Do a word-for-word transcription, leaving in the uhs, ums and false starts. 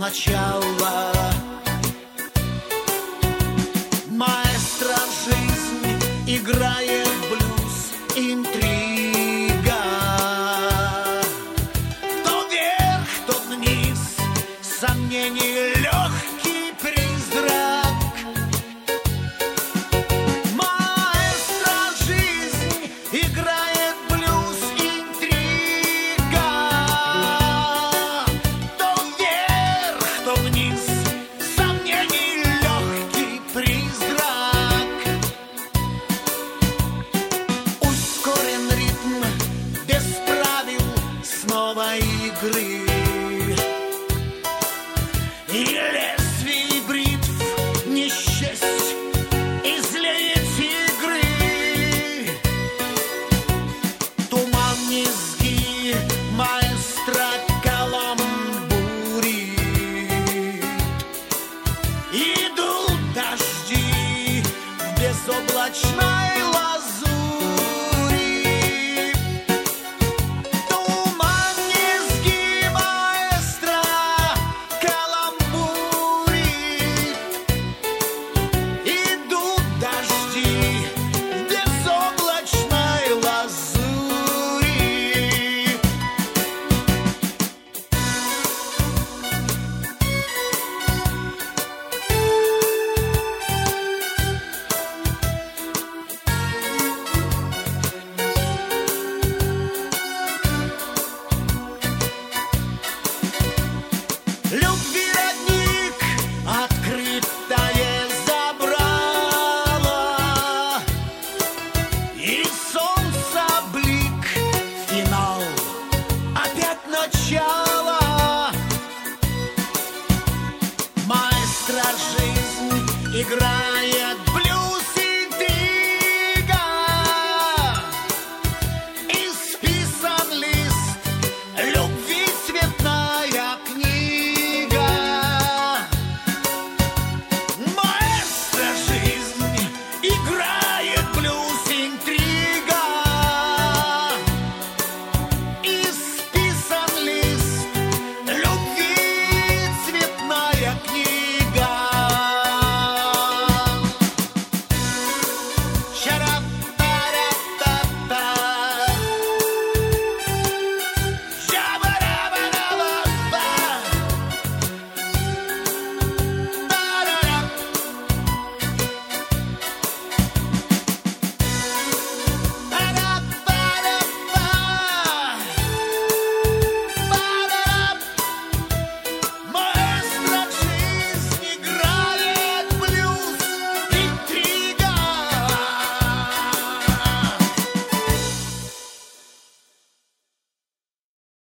начало. Маэстро, жизнь играет блюз, интрига. То вверх, то вниз, сомнений легкий призрак. Маэстро, жизнь играет блюз, интрига. То вверх, то вниз, сомнений легкий призрак. Ускорен ритм, без правил, снова игры. И лезвий бритв не счесть, и злее тигры. Туман низги, маэстро каламбурит. Идут дожди в безоблачной лазури. Туман низги, маэстро каламбурит. Идут дожди в безоблачной лазури. Любви родник, открытое забрало. И солнца блик, финал, опять начало. Маэстро, жизнь играет